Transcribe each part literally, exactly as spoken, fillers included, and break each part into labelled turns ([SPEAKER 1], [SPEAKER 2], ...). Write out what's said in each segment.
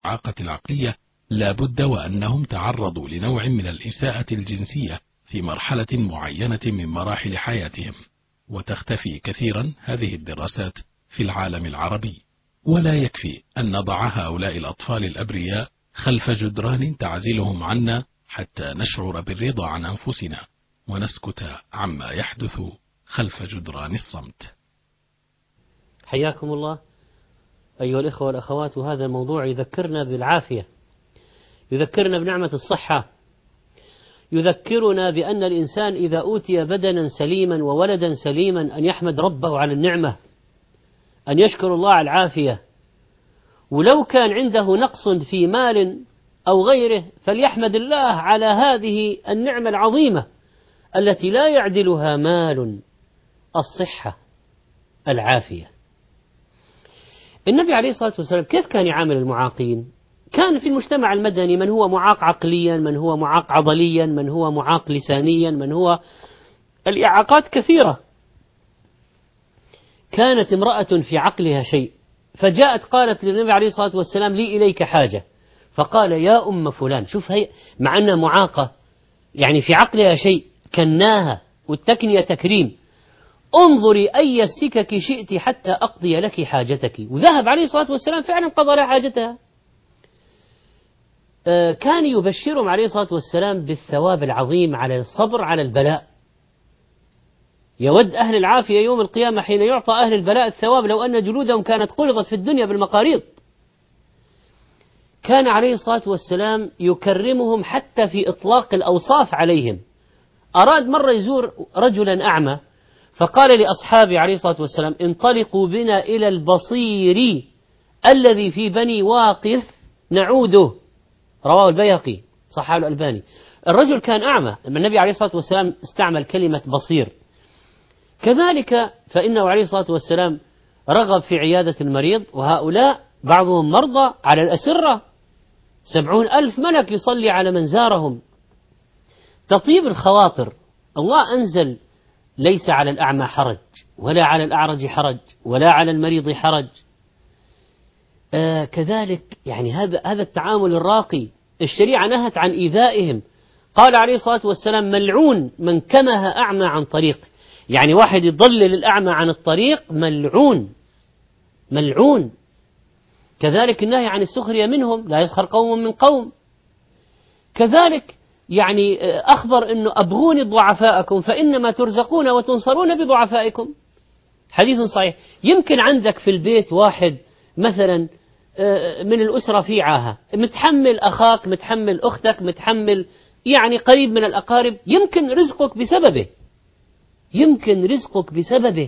[SPEAKER 1] الإعاقة العقلية لا بد وأنهم تعرضوا لنوع من الإساءة الجنسية في مرحلة معينة من مراحل حياتهم، وتختفي كثيرا هذه الدراسات في العالم العربي. ولا يكفي أن نضع هؤلاء الأطفال الأبرياء خلف جدران تعزلهم عنا حتى نشعر بالرضا عن أنفسنا ونسكت عما يحدث خلف جدران الصمت.
[SPEAKER 2] حياكم الله أيها الإخوة والأخوات. وهذا الموضوع يذكرنا بالعافية، يذكرنا بنعمة الصحة، يذكرنا بأن الإنسان إذا أوتي بدنا سليما وولدا سليما أن يحمد ربه على النعمة، أن يشكر الله على العافية، ولو كان عنده نقص في مال أو غيره فليحمد الله على هذه النعمة العظيمة التي لا يعدلها مال، الصحة، العافية. النبي عليه الصلاة والسلام كيف كان يعامل المعاقين؟ كان في المجتمع المدني من هو معاق عقليا، من هو معاق عضليا، من هو معاق لسانيا، من هو الإعاقات كثيرة. كانت امرأة في عقلها شيء فجاءت قالت للنبي عليه الصلاة والسلام لي إليك حاجة، فقال يا أم فلان، شوف هي مع أنها معاقة يعني في عقلها شيء كناها، والتكنية تكريم، انظري أي السكك شئت حتى أقضي لك حاجتك. وذهب عليه الصلاة والسلام فعلا قضى لها حاجتها. كان يبشرهم عليه الصلاة والسلام بالثواب العظيم على الصبر على البلاء. يود أهل العافية يوم القيامة حين يعطى أهل البلاء الثواب لو أن جلودهم كانت قلظت في الدنيا بالمقاريض. كان عليه الصلاة والسلام يكرمهم حتى في إطلاق الأوصاف عليهم. أراد مرة يزور رجلا أعمى فقال لأصحابه عليه الصلاة والسلام انطلقوا بنا إلى البصير الذي في بني واقف نعوده، رواه البيهقي صححه الألباني. الرجل كان أعمى، لما النبي عليه الصلاة والسلام استعمل كلمة بصير. كذلك فإنه عليه الصلاة والسلام رغب في عيادة المريض، وهؤلاء بعضهم مرضى على الأسرة، سبعون ألف ملك يصلي على من زارهم. تطيب الخواطر. الله أنزل ليس على الأعمى حرج ولا على الأعرج حرج ولا على المريض حرج. آه كذلك يعني هذا هذا التعامل الراقي. الشريعة نهت عن إيذائهم. قال عليه الصلاة والسلام ملعون من كمه أعمى عن طريق، يعني واحد يضلل الأعمى عن الطريق ملعون ملعون. كذلك النهي عن السخرية منهم، لا يسخر قوم من قوم. كذلك يعني أخبر أنه أبغوني ضعفاءكم فإنما ترزقون وتنصرون بضعفائكم، حديث صحيح. يمكن عندك في البيت واحد مثلا من الأسرة في عاهة، متحمل أخاك، متحمل أختك، متحمل يعني قريب من الأقارب، يمكن رزقك بسببه يمكن رزقك بسببه.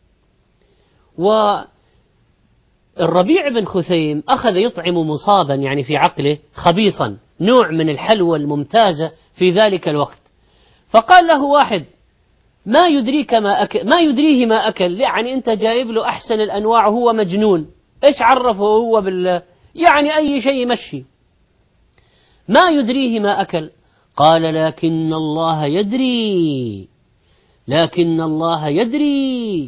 [SPEAKER 2] والربيع بن خثيم أخذ يطعم مصابا يعني في عقله خبيصا، نوع من الحلوى الممتازة في ذلك الوقت. فقال له واحد ما يدريك ما أكل، ما يدريه ما أكل، يعني أنت جايب له أحسن الأنواع وهو مجنون، إيش عرفه هو بال يعني أي شيء يمشي. ما يدريه ما أكل. قال لكن الله يدري لكن الله يدري.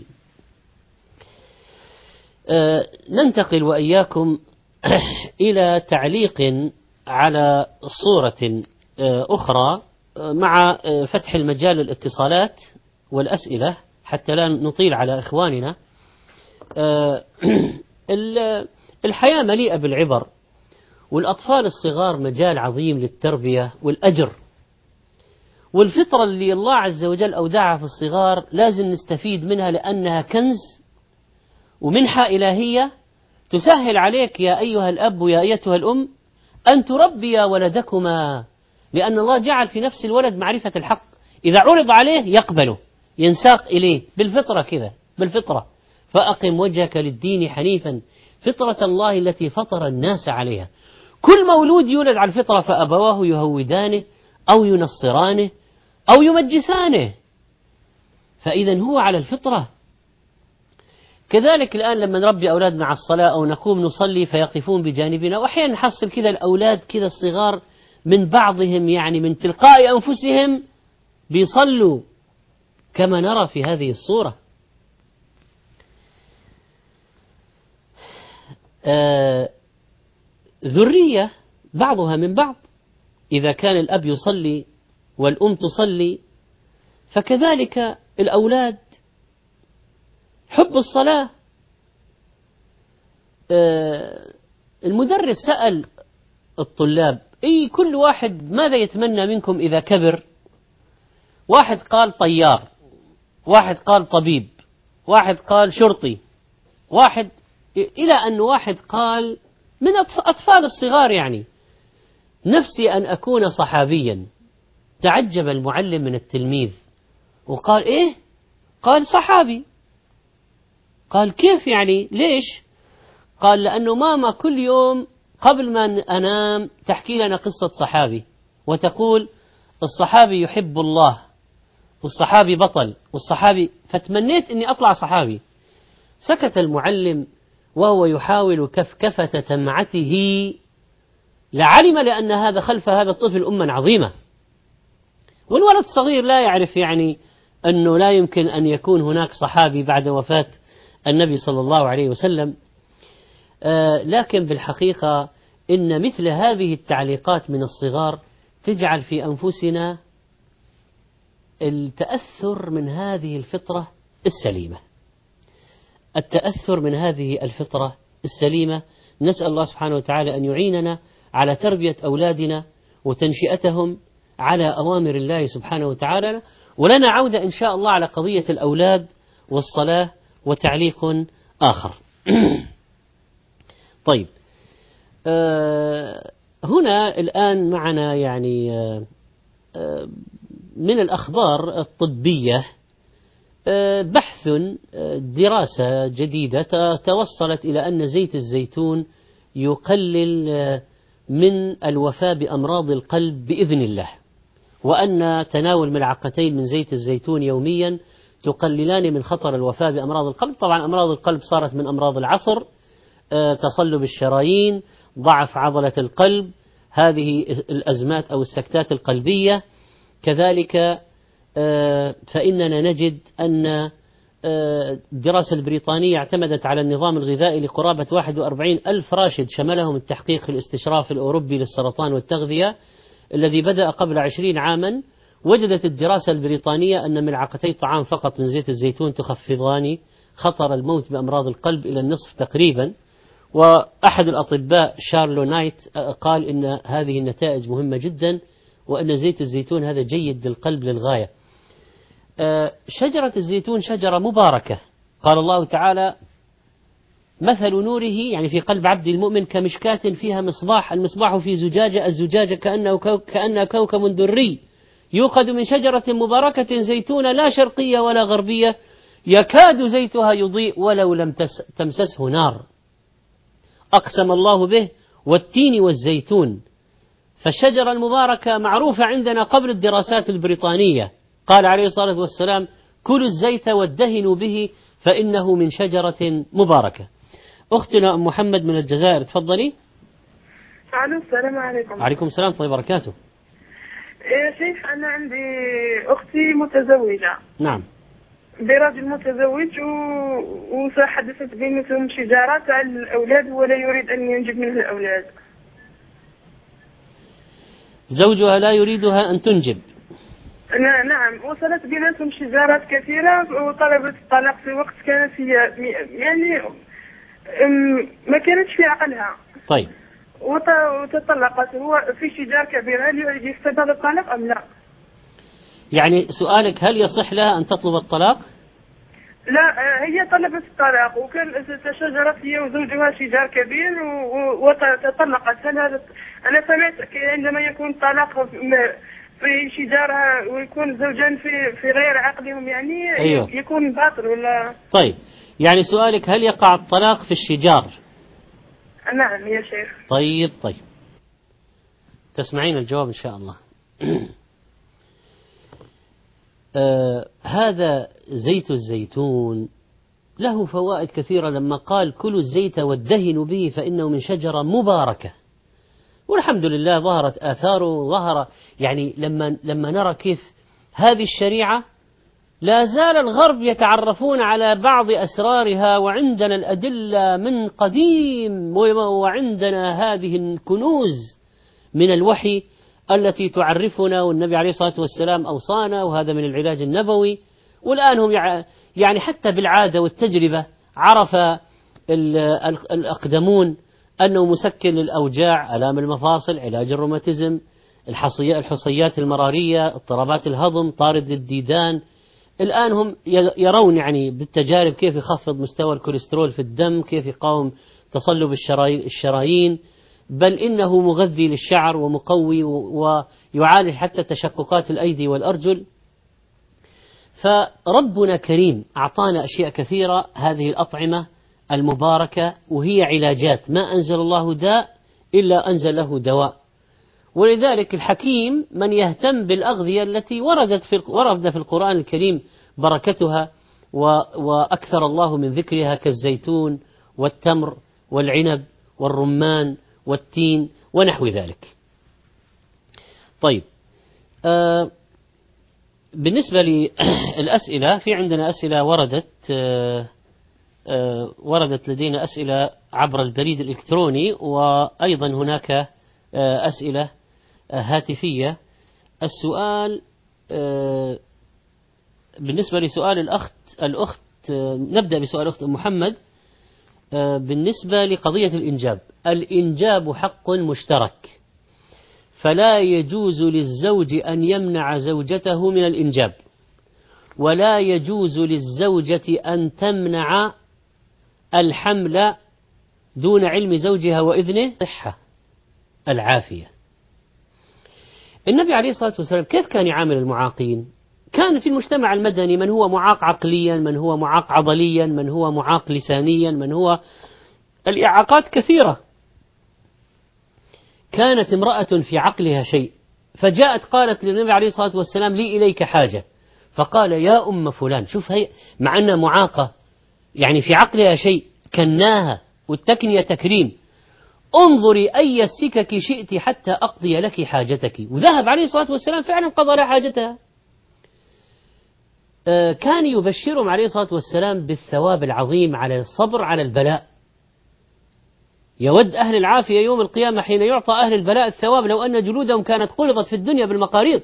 [SPEAKER 2] أه ننتقل وإياكم إلى تعليق على صورة أه أخرى مع فتح المجال للاتصالات والأسئلة حتى لا نطيل على إخواننا. أه الحياة مليئة بالعبر، والأطفال الصغار مجال عظيم للتربية والأجر، والفطرة اللي الله عز وجل أودعها في الصغار لازم نستفيد منها لأنها كنز ومنحة إلهية تسهل عليك يا أيها الأب ويا أيتها الأم أن تربي ولدكما، لأن الله جعل في نفس الولد معرفة الحق، إذا عرض عليه يقبله، ينساق إليه بالفطرة كذا بالفطرة. فأقم وجهك للدين حنيفا فطرة الله التي فطر الناس عليها. كل مولود يولد على الفطرة فأبواه يهودانه أو ينصرانه أو يمجسانه، فإذا هو على الفطرة. كذلك الآن لما نربي أولادنا على الصلاة أو نقوم نصلي فيقفون بجانبنا، وأحيانا نحصل كذا الأولاد كذا الصغار من بعضهم يعني من تلقاء أنفسهم بيصلوا كما نرى في هذه الصورة. آه ذرية بعضها من بعض، إذا كان الأب يصلي والأم تصلي فكذلك الأولاد حب الصلاة. المدرس سأل الطلاب: أي كل واحد ماذا يتمنى منكم إذا كبر؟ واحد قال طيار، واحد قال طبيب، واحد قال شرطي، واحد إلى أن واحد قال من أطفال الصغار يعني نفسي أن أكون صحابيا. تعجب المعلم من التلميذ وقال: إيه؟ قال: صحابي. قال: كيف يعني؟ ليش؟ قال: لأنه ماما كل يوم قبل ما أنام تحكي لنا قصة صحابي وتقول الصحابي يحب الله والصحابي بطل والصحابي، فتمنيت أني أطلع صحابي. سكت المعلم وهو يحاول كفكفة تمعته، لعلم لأن هذا خلف هذا الطفل أما عظيمة، والولد الصغير لا يعرف يعني أنه لا يمكن أن يكون هناك صحابي بعد وفاة النبي صلى الله عليه وسلم. آه لكن بالحقيقة إن مثل هذه التعليقات من الصغار تجعل في أنفسنا التأثر من هذه الفطرة السليمة، التأثر من هذه الفطرة السليمة. نسأل الله سبحانه وتعالى أن يعيننا على تربية أولادنا وتنشئتهم على أوامر الله سبحانه وتعالى. ولنا عودة إن شاء الله على قضية الأولاد والصلاة وتعليق آخر. طيب، آه هنا الآن معنا يعني آه آه من الأخبار الطبية آه بحث آه دراسة جديدة توصلت إلى أن زيت الزيتون يقلل آه من الوفاة بأمراض القلب بإذن الله، وأن تناول ملعقتين من زيت الزيتون يوميا تقللان من خطر الوفاة بأمراض القلب. طبعا أمراض القلب صارت من أمراض العصر، آه تصلب الشرايين، ضعف عضلة القلب، هذه الأزمات أو السكتات القلبية. كذلك آه فإننا نجد أن الدراسة البريطانية اعتمدت على النظام الغذائي لقرابة واحد وأربعين ألف راشد شملهم التحقيق في الاستشراف الأوروبي للسرطان والتغذية الذي بدأ قبل عشرين عاما. وجدت الدراسة البريطانية أن ملعقتي طعام فقط من زيت الزيتون تخفضان خطر الموت بأمراض القلب إلى النصف تقريبا. وأحد الأطباء شارلو نايت قال إن هذه النتائج مهمة جدا، وأن زيت الزيتون هذا جيد للقلب للغاية. شجرة الزيتون شجرة مباركة، قال الله تعالى: مثل نوره يعني في قلب عبد المؤمن كمشكاة فيها مصباح، المصباح في زجاجة، الزجاجة كأنه كو كأنها كوكب دري يوقد من شجرة مباركة زيتونة لا شرقية ولا غربية يكاد زيتها يضيء ولو لم تمسسه نار. أقسم الله به والتين والزيتون. فالشجرة المباركة معروفة عندنا قبل الدراسات البريطانية. قال عليه الصلاة والسلام: كلوا الزيت وادهنوا به فإنه من شجرة مباركة. أختنا أم محمد من الجزائر، تفضلي.
[SPEAKER 3] السلام عليكم.
[SPEAKER 2] عليكم السلام ورحمة الله وبركاته.
[SPEAKER 3] يا شيخ، أنا عندي أختي متزوجة.
[SPEAKER 2] نعم.
[SPEAKER 3] برجل متزوج و... وحدثت بينهم شجارات على الأولاد ولا يريد أن ينجب منه الأولاد.
[SPEAKER 2] زوجها لا يريدها أن تنجب.
[SPEAKER 3] نعم، وصلت بيناتهم شجارات كثيرة وطلبت الطلاق في وقت كانت هي يعني ما كانتش في عقلها.
[SPEAKER 2] طيب.
[SPEAKER 3] وتطلقت. هو في شجار كبيرة، هل يستبعد الطلاق أم لا؟
[SPEAKER 2] يعني سؤالك هل يصح لها أن تطلب الطلاق؟
[SPEAKER 3] لا، هي طلبت الطلاق وكان تشجرت هي وزوجها شجار كبير وتطلقت. هل هذا أنا سمعت عندما يكون طلاق في شجارها ويكون زوجان في في غير عقلهم يعني
[SPEAKER 2] أيوه.
[SPEAKER 3] يكون باطل ولا؟
[SPEAKER 2] طيب، يعني سؤالك هل يقع الطلاق في الشجار؟
[SPEAKER 3] نعم يا شيخ.
[SPEAKER 2] طيب طيب، تسمعين الجواب إن شاء الله. آه هذا زيت الزيتون له فوائد كثيرة. لما قال كلوا الزيت وادهنوا به فإنه من شجرة مباركة، والحمد لله ظهرت آثاره. ظهر يعني لما لما نرى كيف هذه الشريعة لا زال الغرب يتعرفون على بعض أسرارها، وعندنا الأدلة من قديم، وعندنا هذه الكنوز من الوحي التي تعرفنا، والنبي عليه الصلاة والسلام أوصانا، وهذا من العلاج النبوي. والآن هم يعني حتى بالعادة والتجربة عرف الأقدمون أنه مسكن للأوجاع، آلام المفاصل، علاج الروماتيزم، الحصيات المرارية، اضطرابات الهضم، طارد للديدان. الآن هم يرون يعني بالتجارب كيف يخفض مستوى الكوليسترول في الدم، كيف يقاوم تصلب الشرايين، بل إنه مغذي للشعر ومقوي ويعالج حتى تشققات الأيدي والأرجل. فربنا كريم أعطانا أشياء كثيرة، هذه الأطعمة المباركة، وهي علاجات، ما أنزل الله داء إلا أنزل له دواء. ولذلك الحكيم من يهتم بالأغذية التي وردت في ورد في القرآن الكريم بركتها وأكثر الله من ذكرها، كالزيتون والتمر والعنب والرمان والتين ونحو ذلك. طيب، آه بالنسبة للأسئلة، في عندنا أسئلة وردت آه آه وردت لدينا أسئلة عبر البريد الإلكتروني، وأيضا هناك آه أسئلة آه هاتفية. السؤال آه بالنسبة لسؤال الأخت الأخت آه نبدأ بسؤال أخت محمد. آه بالنسبة لقضية الإنجاب، الإنجاب حق مشترك، فلا يجوز للزوج أن يمنع زوجته من الإنجاب، ولا يجوز للزوجة أن تمنع الحمل دون علم زوجها وإذنه. صحة العافية. النبي عليه الصلاة والسلام كيف كان يعامل المعاقين؟ كان في المجتمع المدني من هو معاق عقليا، من هو معاق عضليا، من هو معاق لسانيا، من هو الإعاقات كثيرة. كانت امرأة في عقلها شيء، فجاءت قالت للنبي عليه الصلاة والسلام: لي إليك حاجة. فقال: يا أم فلان، شوف هي مع أنها معاقة يعني في عقلها شيء، كناها، والتكنية تكريم، انظري أي السكك شئت حتى أقضي لك حاجتك. وذهب عليه الصلاة والسلام فعلا قضى لها حاجتها. كان يبشرهم عليه الصلاة والسلام بالثواب العظيم على الصبر على البلاء. يود أهل العافية يوم القيامة حين يعطى أهل البلاء الثواب لو أن جلودهم كانت قلضت في الدنيا بالمقاريض.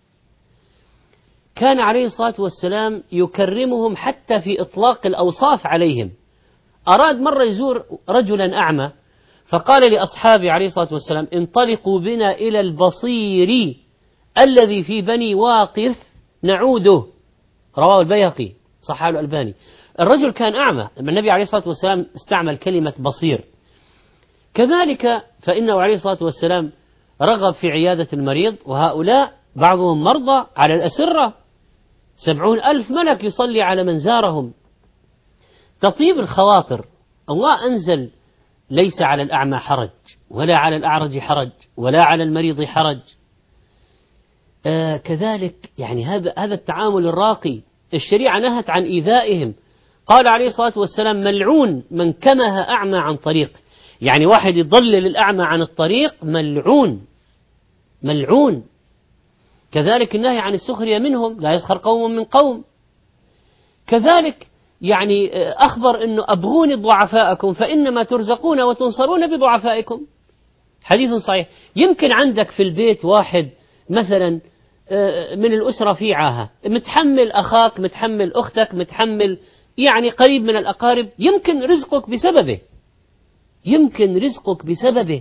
[SPEAKER 2] كان عليه الصلاة والسلام يكرمهم حتى في إطلاق الأوصاف عليهم. أراد مرة يزور رجلا أعمى، فقال لأصحابه عليه الصلاة والسلام: انطلقوا بنا إلى البصير الذي في بني واقف نعوده. رواه البيهقي، صححه الألباني. الرجل كان أعمى، النبي عليه الصلاة والسلام استعمل كلمة بصير. كذلك فإنه عليه الصلاة والسلام رغب في عيادة المريض، وهؤلاء بعضهم مرضى على الأسرة، سبعون ألف ملك يصلي على من زارهم. تطيب الخواطر. الله أنزل: ليس على الأعمى حرج، ولا على الأعرج حرج، ولا على المريض حرج. آه كذلك يعني هذا هذا التعامل الراقي. الشريعة نهت عن إيذائهم. قال عليه الصلاة والسلام: ملعون من كمه أعمى عن طريق. يعني واحد يضلل الأعمى عن الطريق ملعون ملعون. كذلك النهي عن السخرية منهم، لا يسخر قوم من قوم. كذلك يعني أخبر أنه أبغوني ضعفاءكم فإنما ترزقون وتنصرون بضعفائكم. حديث صحيح. يمكن عندك في البيت واحد مثلا من الأسرة في عاهة، متحمل أخاك، متحمل أختك، متحمل يعني قريب من الأقارب، يمكن رزقك بسببه يمكن رزقك بسببه.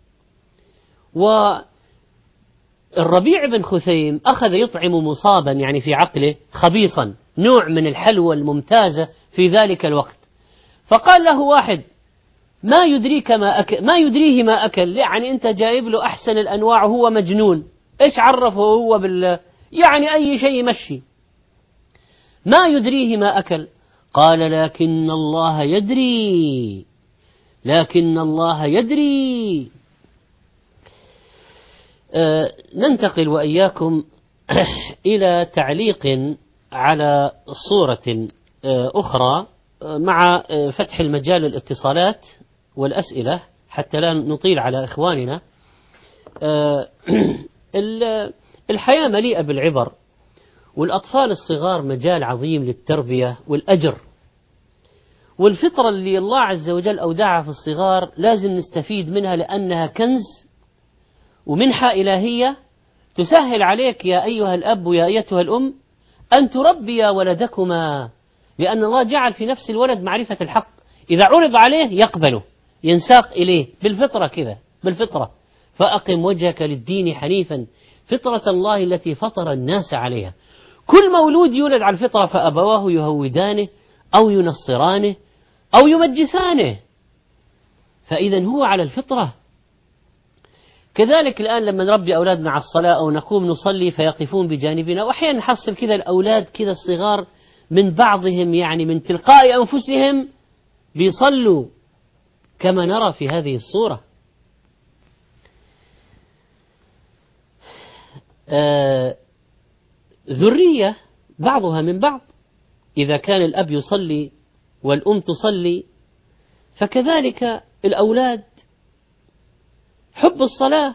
[SPEAKER 2] والربيع بن خثيم أخذ يطعم مصابا يعني في عقله خبيصا، نوع من الحلوى الممتازة في ذلك الوقت. فقال له واحد: ما يدريك ما أكل ما يدريه ما أكل، يعني أنت جايب له أحسن الأنواع وهو مجنون، إيش عرفه هو بال يعني أي شيء يمشي. ما يدريه ما أكل. قال: لكن الله يدري لكن الله يدري. آه ننتقل وإياكم إلى تعليق على صورة آه أخرى آه مع آه فتح المجال للاتصالات والأسئلة حتى لا نطيل على إخواننا. آه الحياة مليئة بالعبر، والأطفال الصغار مجال عظيم للتربية والأجر، والفطرة اللي الله عز وجل أودعها في الصغار لازم نستفيد منها لأنها كنز ومنحة إلهية تسهل عليك يا أيها الأب ويا أيتها الأم أن تربي ولدكما، لأن الله جعل في نفس الولد معرفة الحق، إذا عرض عليه يقبله ينساق إليه بالفطرة كذا بالفطرة. فأقم وجهك للدين حنيفا فطرة الله التي فطر الناس عليها. كل مولود يولد على الفطرة فأبواه يهودانه أو ينصرانه أو يمجسانه، فإذا هو على الفطرة. كذلك الآن لما نربي أولادنا على الصلاة أو نقوم نصلي فيقفون بجانبنا، وأحيانا نحصل كذا الأولاد كذا الصغار من بعضهم يعني من تلقاء أنفسهم بيصلوا كما نرى في هذه الصورة. آه ذرية بعضها من بعض، إذا كان الأب يصلي والأم تصلي فكذلك الأولاد حب الصلاة.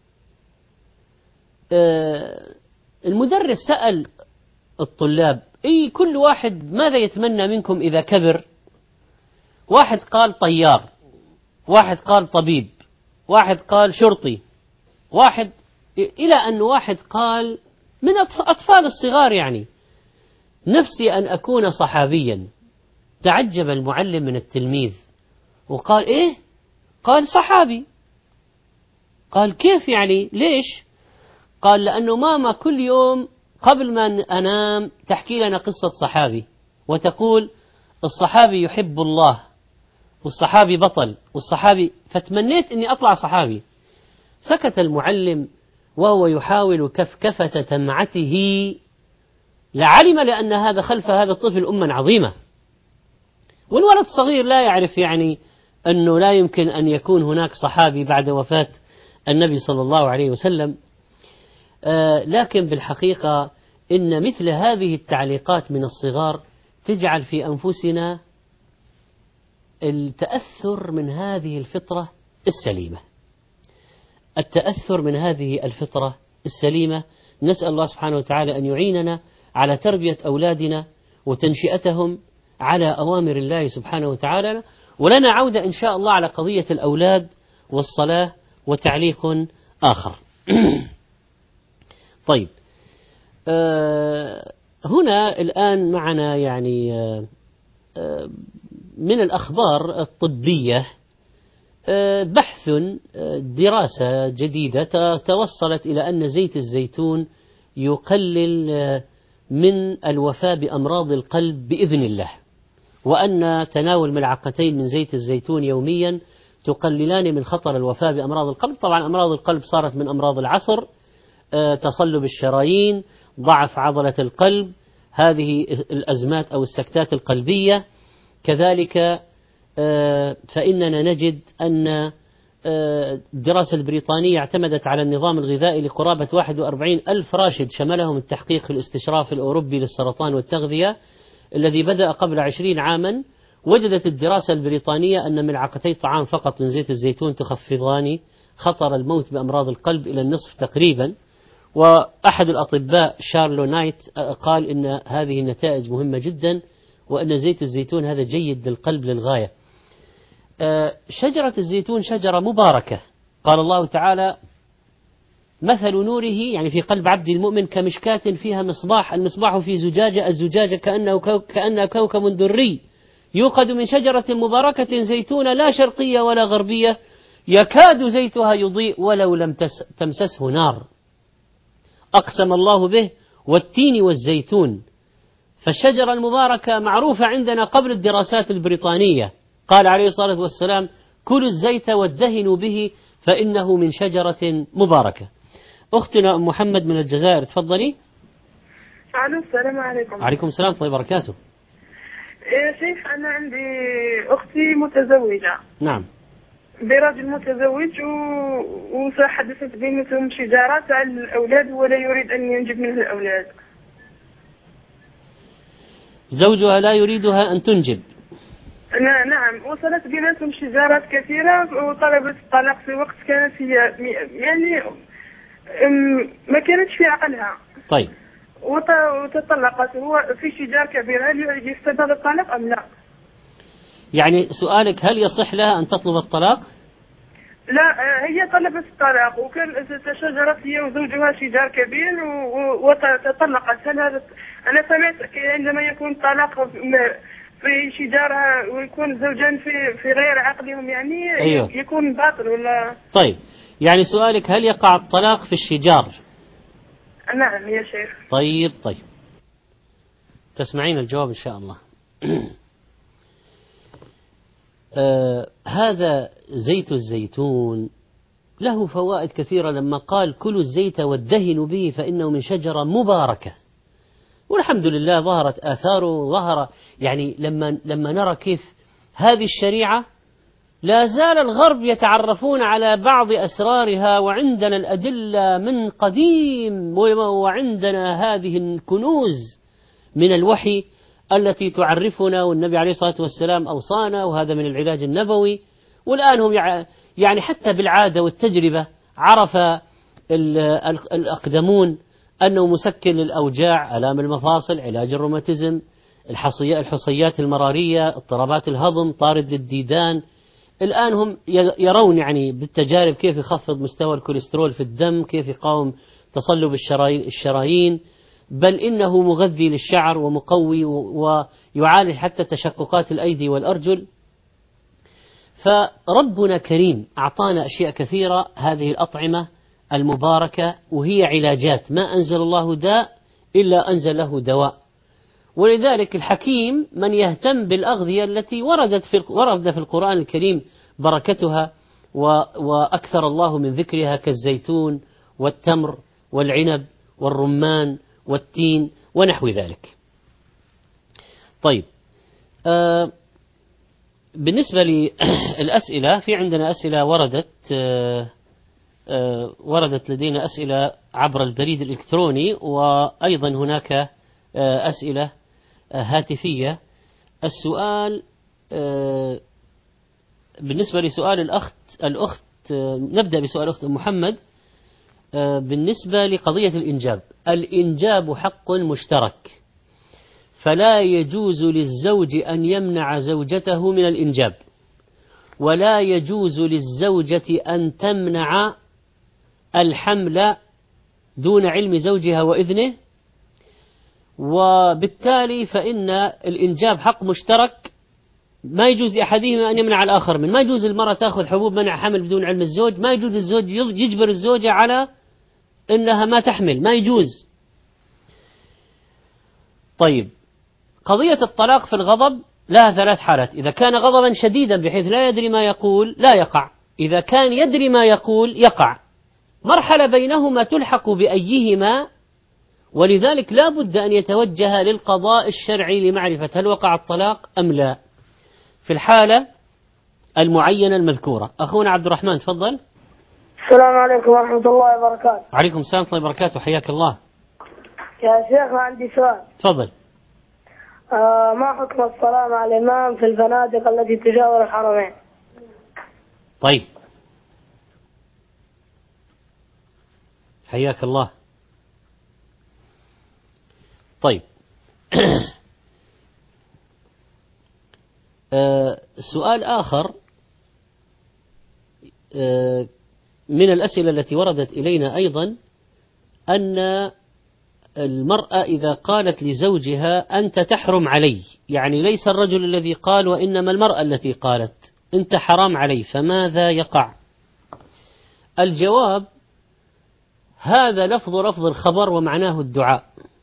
[SPEAKER 2] آه المدرس سأل الطلاب أي كل واحد ماذا يتمنى منكم إذا كبر؟ واحد قال طيار، واحد قال طبيب، واحد قال شرطي، واحد إلى أن واحد قال من أطفال الصغار يعني نفسي أن أكون صحابيا. تعجب المعلم من التلميذ وقال إيه؟ قال صحابي. قال كيف يعني؟ ليش؟ قال لأنه ماما كل يوم قبل ما أنام تحكي لنا قصة صحابي وتقول الصحابي يحب الله والصحابي بطل والصحابي، فتمنيت أني أطلع صحابي. سكت المعلم وهو يحاول كفكفة تمعته، لعلم لأن هذا خلف هذا الطفل أما عظيمة، والولد صغير لا يعرف يعني أنه لا يمكن أن يكون هناك صحابي بعد وفاة النبي صلى الله عليه وسلم. آه لكن بالحقيقة إن مثل هذه التعليقات من الصغار تجعل في أنفسنا التأثر من هذه الفطرة السليمة، التأثر من هذه الفطرة السليمة. نسأل الله سبحانه وتعالى أن يعيننا على تربية أولادنا وتنشئتهم على أوامر الله سبحانه وتعالى. ولنا عودة إن شاء الله على قضية الأولاد والصلاة وتعليق آخر. طيب آه هنا الآن معنا يعني آه آه من الأخبار الطبية آه بحث آه دراسة جديدة توصلت إلى أن زيت الزيتون يقلل آه من الوفاة بأمراض القلب بإذن الله، وأن تناول ملعقتين من زيت الزيتون يوميا تقللان من خطر الوفاة بأمراض القلب. طبعا أمراض القلب صارت من أمراض العصر، آه تصلب الشرايين، ضعف عضلة القلب، هذه الأزمات أو السكتات القلبية. كذلك آه فإننا نجد أن الدراسة البريطانية اعتمدت على النظام الغذائي لقرابة واحد وأربعين ألف راشد شملهم التحقيق في الاستشراف الأوروبي للسرطان والتغذية الذي بدأ قبل عشرين عاما. وجدت الدراسة البريطانية أن ملعقتي طعام فقط من زيت الزيتون تخفضان خطر الموت بأمراض القلب إلى النصف تقريبا. وأحد الأطباء شارلو نايت قال إن هذه النتائج مهمة جدا، وأن زيت الزيتون هذا جيد للقلب للغاية. شجرة الزيتون شجرة مباركة، قال الله تعالى مثل نوره يعني في قلب عبد المؤمن كمشكاة فيها مصباح، المصباح في زجاجة، الزجاجة كأنه كو كأنها كوكب دري يوقد من شجرة مباركة زيتونة لا شرقية ولا غربية يكاد زيتها يضيء ولو لم تمسسه نار. أقسم الله به والتين والزيتون. فالشجرة المباركة معروفة عندنا قبل الدراسات البريطانية. قال عليه الصلاة والسلام كلوا الزيت وادهنوا به فإنه من شجرة مباركة. أختنا أم محمد من الجزائر، تفضلي.
[SPEAKER 3] السلام عليكم.
[SPEAKER 2] عليكم السلام ورحمة الله وبركاته.
[SPEAKER 3] يا شيخ أنا عندي أختي متزوجة.
[SPEAKER 2] نعم.
[SPEAKER 3] برجل متزوج و... وحدثت بينهم شجارات على الأولاد ولا يريد أن ينجب منه الأولاد.
[SPEAKER 2] زوجها لا يريدها أن تنجب.
[SPEAKER 3] نعم، وصلت بيناتهم شجارات كثيرة وطلبت الطلاق في وقت كانت هي يعني ما كانتش في عقلها.
[SPEAKER 2] طيب.
[SPEAKER 3] وتطلقت، هو في شجار كبير، هل يستبد الطلاق أم لا؟
[SPEAKER 2] يعني سؤالك هل يصح لها أن تطلب الطلاق؟
[SPEAKER 3] لا، هي طلبت الطلاق وكان تشاجرت هي وزوجها شجار كبير وتطلقت. هل هذا، أنا سمعت عندما يكون طلاق في شجارها ويكون زوجان في في غير عقلهم يعني
[SPEAKER 2] أيوه.
[SPEAKER 3] يكون باطل ولا؟
[SPEAKER 2] طيب، يعني سؤالك هل يقع الطلاق في الشجار؟
[SPEAKER 3] نعم يا شيخ.
[SPEAKER 2] طيب طيب، تسمعين الجواب إن شاء الله. آه هذا زيت الزيتون له فوائد كثيرة، لما قال كلوا الزيت وادهنوا به فإنه من شجرة مباركة، والحمد لله ظهرت آثاره. ظهر يعني لما لما نرى كيف هذه الشريعة لا زال الغرب يتعرفون على بعض أسرارها، وعندنا الأدلة من قديم، وعندنا هذه الكنوز من الوحي التي تعرفنا، والنبي عليه الصلاة والسلام أوصانا، وهذا من العلاج النبوي. والآن هم يعني حتى بالعادة والتجربة عرف الأقدمون أنه مسكن للأوجاع، آلام المفاصل، علاج الروماتيزم، الحصيات المرارية، اضطرابات الهضم، طارد للديدان. الآن هم يرون يعني بالتجارب كيف يخفض مستوى الكوليسترول في الدم، كيف يقاوم تصلب الشرايين، بل إنه مغذي للشعر ومقوي ويعالج حتى تشققات الأيدي والأرجل. فربنا كريم أعطانا أشياء كثيرة، هذه الأطعمة المباركة، وهي علاجات، ما أنزل الله داء إلا أنزل له دواء. ولذلك الحكيم من يهتم بالأغذية التي وردت في ورد في القرآن الكريم بركتها وأكثر الله من ذكرها، كالزيتون والتمر والعنب والرمان والتين ونحو ذلك. طيب، آه بالنسبة للأسئلة، في عندنا أسئلة وردت آه آه وردت لدينا أسئلة عبر البريد الإلكتروني، وأيضا هناك آه أسئلة آه هاتفية. السؤال آه بالنسبة لسؤال الأخت الأخت آه نبدأ بسؤال أخت محمد. آه بالنسبة لقضية الإنجاب، الإنجاب حق مشترك، فلا يجوز للزوج أن يمنع زوجته من الإنجاب، ولا يجوز للزوجة أن تمنع الحمل دون علم زوجها وإذنه، وبالتالي فإن الإنجاب حق مشترك، ما يجوز لأحدهما أن يمنع الآخر منه. ما يجوز المرأة تأخذ حبوب منع حمل بدون علم الزوج، ما يجوز الزوج يجبر الزوجة على أنها ما تحمل، ما يجوز. طيب، قضية الطلاق في الغضب لها ثلاث حالات: إذا كان غضبا شديدا بحيث لا يدري ما يقول لا يقع، إذا كان يدري ما يقول يقع. مرحلة بينهما تلحق بأيهما، ولذلك لا بد أن يتوجه للقضاء الشرعي لمعرفة هل وقع الطلاق أم لا في الحالة المعينة المذكورة. أخونا عبد الرحمن تفضل.
[SPEAKER 4] السلام عليكم ورحمة الله وبركاته.
[SPEAKER 2] وعليكم السلام ورحمة الله وبركاته، حياك الله.
[SPEAKER 4] يا شيخ عندي سؤال.
[SPEAKER 2] تفضل.
[SPEAKER 4] آه ما حكم الصلاة مع الإمام في الفنادق التي تجاور الحرمين؟
[SPEAKER 2] طيب، حياك الله. طيب آه سؤال آخر آه من الأسئلة التي وردت إلينا أيضا، أن المرأة إذا قالت لزوجها أنت تحرم علي، يعني ليس الرجل الذي قال وإنما المرأة التي قالت أنت حرام علي، فماذا يقع؟ الجواب: هذا لفظ لفظ الخبر ومعناه الدعاء.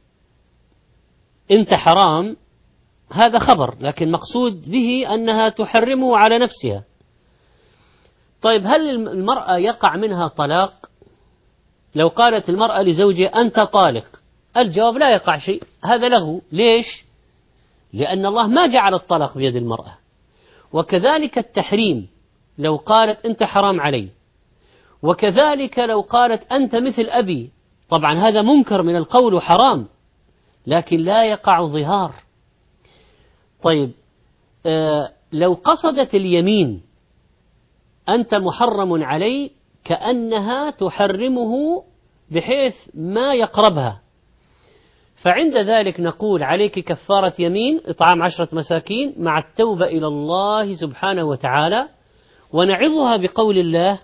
[SPEAKER 2] أنت حرام هذا خبر، لكن مقصود به أنها تحرمه على نفسها. طيب، هل المرأة يقع منها طلاق لو قالت المرأة لزوجها أنت طالق؟ الجواب: لا يقع شيء، هذا له. ليش؟ لأن الله ما جعل الطلاق بيد المرأة. وكذلك التحريم لو قالت أنت حرام علي، وكذلك لو قالت أنت مثل أبي، طبعا هذا منكر من القول وحرام، لكن لا يقع ظهار. طيب، آه لو قصدت اليمين أنت محرم علي، كأنها تحرمه بحيث ما يقربها، فعند ذلك نقول عليك كفارة يمين إطعام عشرة مساكين مع التوبة إلى الله سبحانه وتعالى، ونعظها بقول الله: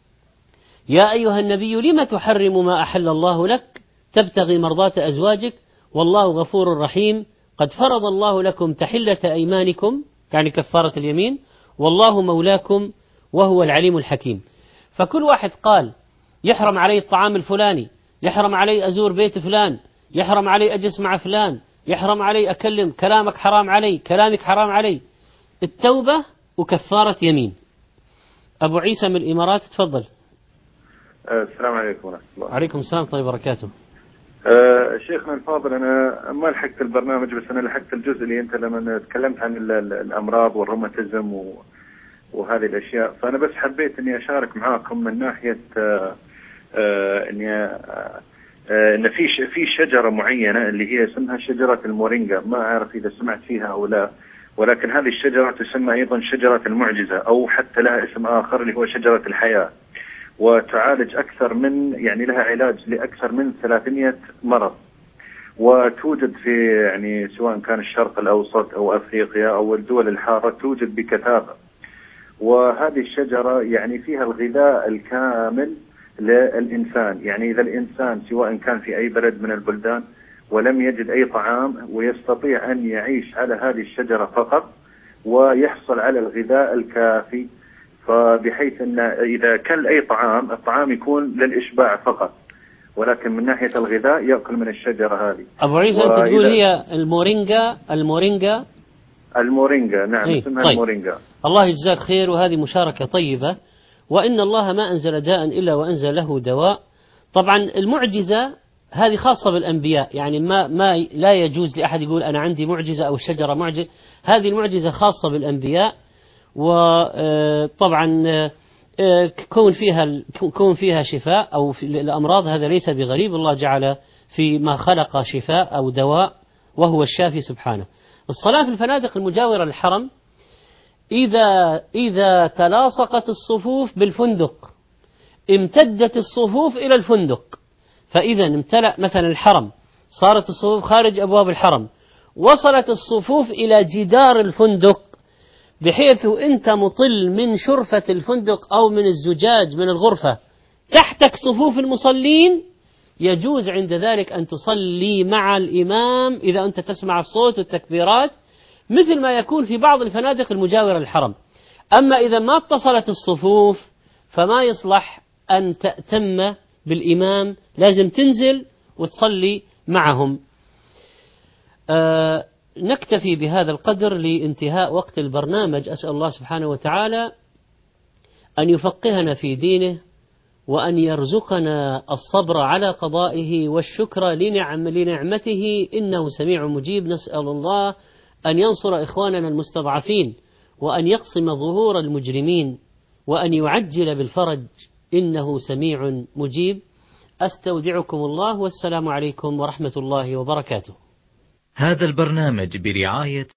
[SPEAKER 2] يا أيها النبي لم تحرم ما أحل الله لك تبتغي مرضات أزواجك والله غفور رحيم قد فرض الله لكم تحلة أيمانكم، يعني كفارة اليمين، والله مولاكم وهو العليم الحكيم. فكل واحد قال يحرم علي الطعام الفلاني، يحرم علي أزور بيت فلان، يحرم علي أجلس مع فلان، يحرم علي أكلم، كلامك حرام علي، كلامك حرام علي. التوبة وكفارة يمين. أبو عيسى من الإمارات، تفضل.
[SPEAKER 5] السلام عليكم ورحمة الله.
[SPEAKER 2] عليكم السلام ورحمة الله وبركاته.
[SPEAKER 5] أه شيخنا الفاضل، أنا ما لحقت البرنامج، بس أنا لحقت الجزء اللي أنت لما تكلمت عن الأمراض والروماتيزم وهذه الأشياء، فأنا بس حبيت إني أشارك معاكم من ناحية أه أه إني أه إن في في شجرة معينة اللي هي اسمها شجرة المورينجا، ما أعرف إذا سمعت فيها أو لا، ولكن هذه الشجرة تسمى أيضا شجرة المعجزة، أو حتى لها اسم آخر اللي هو شجرة الحياة، وتعالج أكثر من يعني لها علاج لأكثر من ثلاثمائة مرض، وتوجد في يعني سواء كان الشرق الأوسط أو أفريقيا أو الدول الحارة توجد بكثافة. وهذه الشجرة يعني فيها الغذاء الكامل للإنسان، يعني إذا الإنسان سواء كان في أي بلد من البلدان ولم يجد أي طعام ويستطيع أن يعيش على هذه الشجرة فقط ويحصل على الغذاء الكافي، فبحيث أن إذا كل أي طعام الطعام يكون للإشباع فقط، ولكن من ناحية الغذاء يأكل من الشجرة هذه.
[SPEAKER 2] أبو عيسى أنت تقول هي المورينجا المورينجا
[SPEAKER 5] المورينجا نعم
[SPEAKER 2] ايه؟
[SPEAKER 5] اسمها
[SPEAKER 2] طيب.
[SPEAKER 5] المورينجا.
[SPEAKER 2] الله يجزاك خير، وهذه مشاركة طيبة. وإن الله ما أنزل داء إلا وأنزل له دواء. طبعا المعجزة هذه خاصة بالأنبياء، يعني ما ما لا يجوز لأحد يقول أنا عندي معجزة أو الشجرة معجزة، هذه المعجزة خاصة بالأنبياء. وطبعا كون فيها كون فيها شفاء أو في الأمراض هذا ليس بغريب، الله جعل في ما خلق شفاء أو دواء وهو الشافي سبحانه. الصلاة في الفنادق المجاورة للحرم إذا إذا تلاصقت الصفوف بالفندق امتدت الصفوف إلى الفندق، فإذا امتلأ مثلا الحرم صارت الصفوف خارج أبواب الحرم، وصلت الصفوف إلى جدار الفندق، بحيث أنت مطل من شرفة الفندق أو من الزجاج من الغرفة تحتك صفوف المصلين، يجوز عند ذلك أن تصلي مع الإمام إذا أنت تسمع الصوت والتكبيرات، مثل ما يكون في بعض الفنادق المجاورة للحرم. أما إذا ما اتصلت الصفوف فما يصلح أن تأتم بالإمام، لازم تنزل وتصلي معهم. آه نكتفي بهذا القدر لانتهاء وقت البرنامج. أسأل الله سبحانه وتعالى أن يفقهنا في دينه، وأن يرزقنا الصبر على قضائه والشكر لنعم لنعمته، إنه سميع مجيب. نسأل الله أن ينصر إخواننا المستضعفين، وأن يقسم ظهور المجرمين، وأن يعجل بالفرج، إنه سميع مجيب. أستودعكم الله، والسلام عليكم ورحمة الله وبركاته.
[SPEAKER 6] هذا البرنامج برعاية